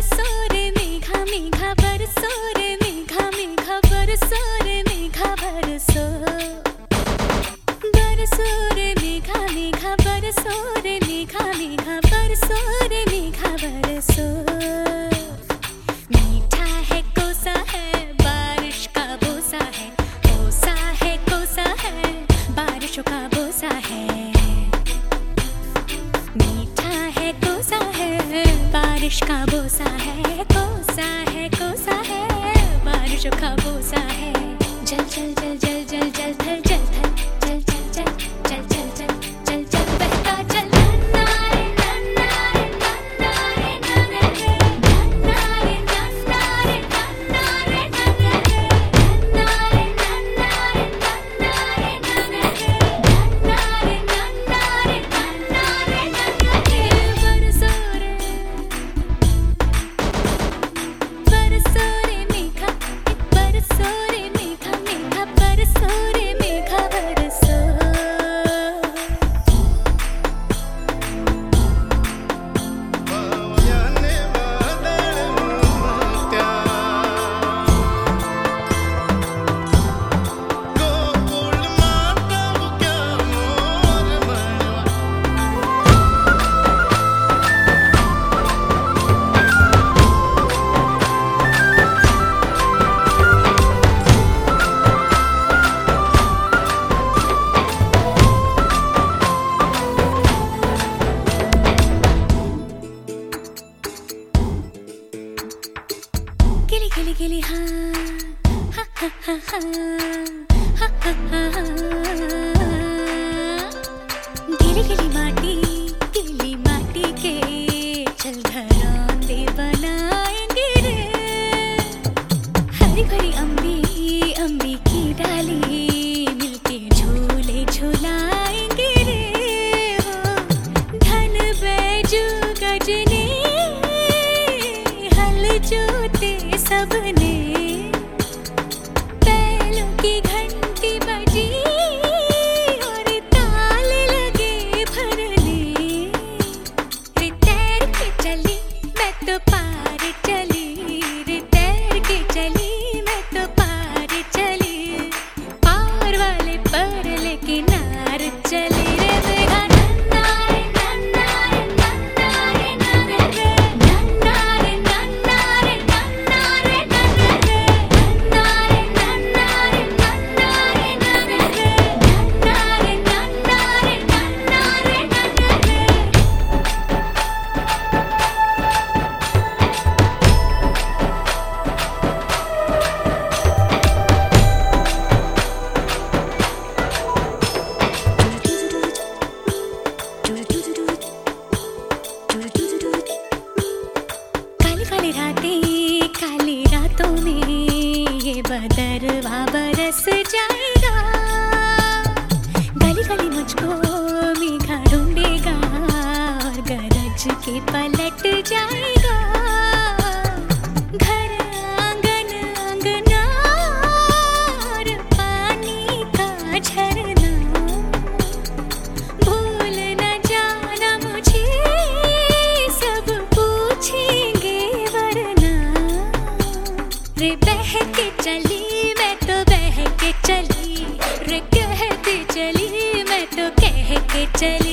बरसो रे मेघा मेघा बरसो रे मेघा मेघा बरसो रे मेघा बरसो बरसो रे मेघा मेघा बरसो रे मेघा मेघा बरसो रे मेघा बरसो। मीठा है कोसा है बारिश का बोसा है, कोसा है कोसा है बारिशों का बोसा है। मीठा है कोसा है बारिश का बोसा है, कोसा है कोसा है बारिशों का बोसा है। जल जल जल जल जल जल थल जल थल जल जल जल जल जल जल जल जल बहता जल। नन्ना रे नन्ना रे नन्ना रे नन्ना रे नन्ना रे नन्ना रे नन्ना रे नन्ना रे नन्ना रे नन्ना रे नन्ना रे नन्ना रे नन्ना रे नन्ना रे नन्ना रे नन्ना रे। बरसो रे मेघा बरसो रे मेघा मेघा बरसो रे मेघा बरसो। गिली गिली गिली हाँ हा हा हा हा हा हा हा हा। गिली गिली माटी के चल घरौंदे बनाएंगे रे। हरी भरी अम्बी की डाली मिलके झूले झुलाएंगे रे। हो धन बैजू गजने हल जोते सबने, बैलों की घंटी बजी और ताल लगे भरने। रे तैर के चली मैं तो पार चली, रे तैर के चली मैं तो पार चली। पार वाले पर लेके नार चली रे मेघा। नन्ना रे नन्ना रे नन्ना रे नन्ना रे नन्ना रे नन्ना रे नन्ना रे नन्ना रे नन्ना रे नन्ना रे नन्ना रे नन्ना रे नन्ना रे नन्ना रे नन्ना रे नन्ना रे। काली रातों में ये बदरवा बरस जाएगा। गली गली मुझको मेघा ढूंढेगा और गरज के पलट जाएगा। घर आंगन अंगना और पानी का झरना, भूल न जाना मुझे सब पूछेंगे वरना। रे बह के चली मैं तो बह के चली, रे कहते चली मैं तो कह के चली।